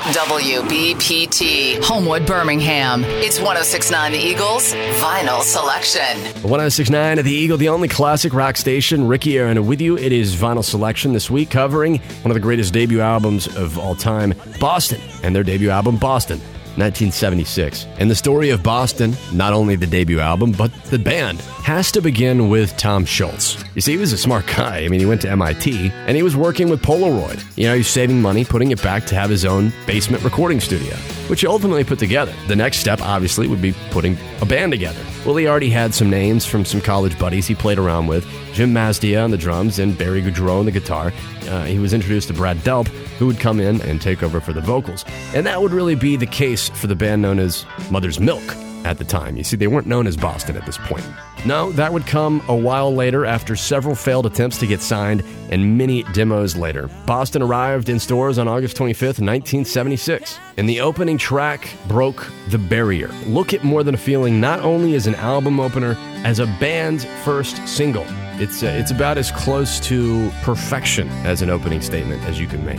WBPT, Homewood, Birmingham. It's 106.9 The Eagles Vinyl Selection. 106.9 at The Eagle, the only classic rock station. Ricky Aaron with you. It is Vinyl Selection this week, covering one of the greatest debut albums of all time, Boston, and their debut album, Boston, 1976. And the story of Boston, not only the debut album, but the band, has to begin with Tom Scholz. You see, he was a smart guy. I mean, he went to MIT, and he was working with Polaroid. You know, he's saving money, putting it back to have his own basement recording studio, which he ultimately put together. The next step, obviously, would be putting a band together. Well, he already had some names from some college buddies he played around with, Jim Mazdia on the drums and Barry Goudreau on the guitar. He was introduced to Brad Delp, who would come in and take over for the vocals. And that would really be the case for the band known as Mother's Milk at the time. You see, they weren't known as Boston at this point. No, that would come a while later after several failed attempts to get signed and many demos later. Boston arrived in stores on August 25th, 1976. And the opening track broke the barrier. Look at More Than a Feeling not only as an album opener, as a band's first single. It's about as close to perfection as an opening statement as you can make.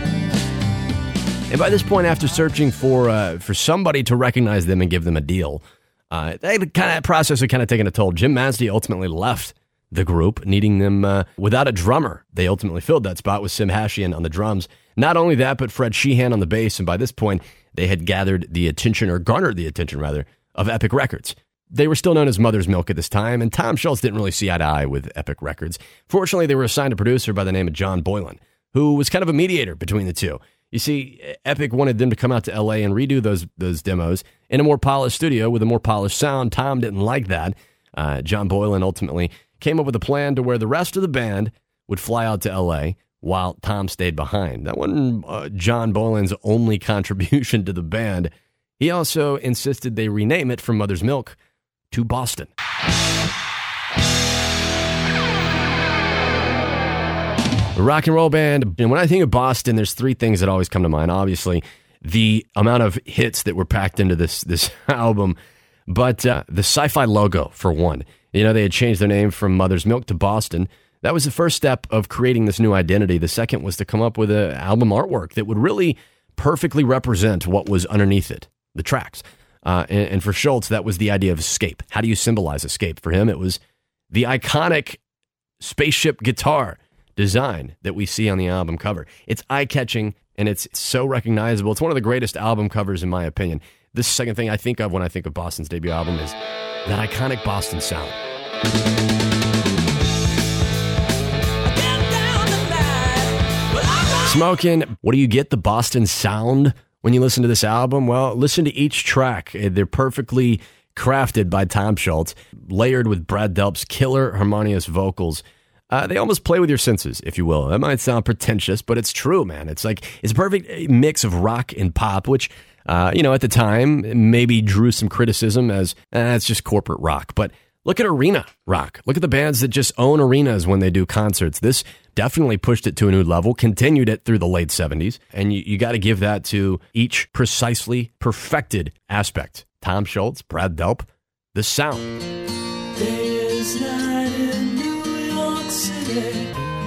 And by this point, after searching for somebody to recognize them and give them a deal, that process had kind of taken a toll. Jim Mazdia ultimately left the group, needing them without a drummer. They ultimately filled that spot with Sim Hashian on the drums. Not only that, but Fred Sheehan on the bass. And by this point, they had garnered the attention, of Epic Records. They were still known as Mother's Milk at this time, and Tom Scholz didn't really see eye to eye with Epic Records. Fortunately, they were assigned a producer by the name of John Boylan, who was kind of a mediator between the two. You see, Epic wanted them to come out to L.A. and redo those demos in a more polished studio with a more polished sound. Tom didn't like that. John Boylan ultimately came up with a plan to where the rest of the band would fly out to L.A. while Tom stayed behind. That wasn't John Boylan's only contribution to the band. He also insisted they rename it from Mother's Milk to Boston. Rock and roll band. And when I think of Boston, there's three things that always come to mind. Obviously, the amount of hits that were packed into this album, but the sci-fi logo, for one. You know, they had changed their name from Mother's Milk to Boston. That was the first step of creating this new identity. The second was to come up with an album artwork that would really perfectly represent what was underneath it, the tracks. And for Scholz, that was the idea of escape. How do you symbolize escape? For him, it was the iconic spaceship guitar design that we see on the album cover. It's eye-catching, and it's so recognizable. It's one of the greatest album covers, in my opinion. This second thing I think of when I think of Boston's debut album is that iconic Boston sound. Smoking. What do you get? The Boston sound when you listen to this album? Well, listen to each track. They're perfectly crafted by Tom Scholz, layered with Brad Delp's killer harmonious vocals. They almost play with your senses, if you will. That might sound pretentious, but it's true, man. It's a perfect mix of rock and pop, which, at the time, maybe drew some criticism as, it's just corporate rock. But look at arena rock. Look at the bands that just own arenas when they do concerts. This definitely pushed it to a new level, continued it through the late 70s, and you got to give that to each precisely perfected aspect. Tom Scholz, Brad Delp, the sound. Day is night in New York City.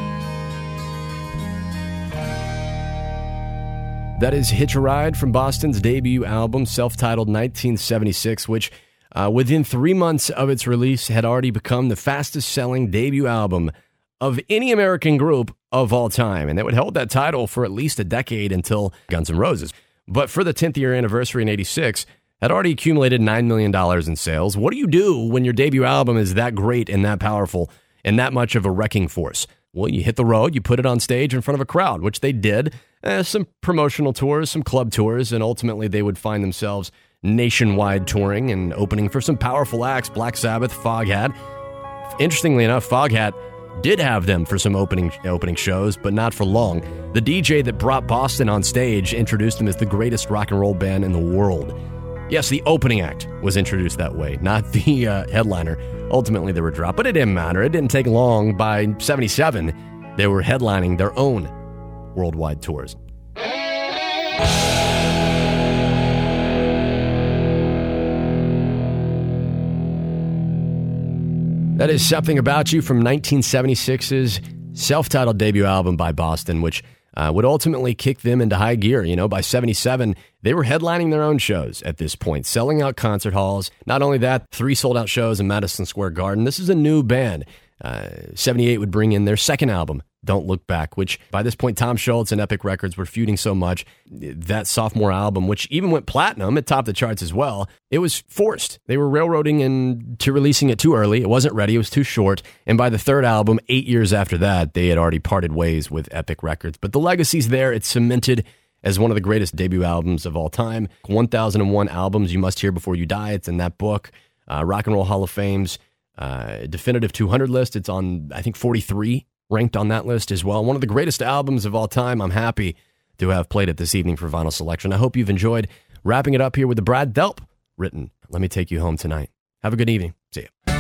That is Hitch a Ride from Boston's debut album, self-titled 1976, which within 3 months of its release had already become the fastest-selling debut album of any American group of all time. And it would hold that title for at least a decade until Guns N' Roses. But for the 10th year anniversary in 86, had already accumulated $9 million in sales. What do you do when your debut album is that great and that powerful and that much of a wrecking force? Well, you hit the road, you put it on stage in front of a crowd, which they did. Some promotional tours, some club tours, and ultimately they would find themselves nationwide touring and opening for some powerful acts, Black Sabbath, Foghat. Interestingly enough, Foghat did have them for some opening shows, but not for long. The DJ that brought Boston on stage introduced them as the greatest rock and roll band in the world. Yes, the opening act was introduced that way, not the headliner. Ultimately, they were dropped, but it didn't matter. It didn't take long. By 77, they were headlining their own worldwide tours. That is Something About You from 1976's self-titled debut album by Boston, which would ultimately kick them into high gear. You know, by 77, they were headlining their own shows at this point, selling out concert halls. Not only that, 3 sold-out shows in Madison Square Garden. This is a new band. 78 would bring in their second album, Don't Look Back, which by this point, Tom Scholz and Epic Records were feuding so much. That sophomore album, which even went platinum, it topped the charts as well. It was forced. They were railroading into releasing it too early. It wasn't ready. It was too short. And by the third album, 8 years after that, they had already parted ways with Epic Records. But the legacy's there. It's cemented as one of the greatest debut albums of all time. 1001 albums you must hear before you die. It's in that book. Rock and Roll Hall of Fame's definitive 200 list. It's on, I think, 43, ranked on that list as well. One of the greatest albums of all time. I'm happy to have played it this evening for Vinyl Selection. I hope you've enjoyed. Wrapping it up here with the Brad Delp written Let Me Take You Home Tonight. Have a good evening. See you.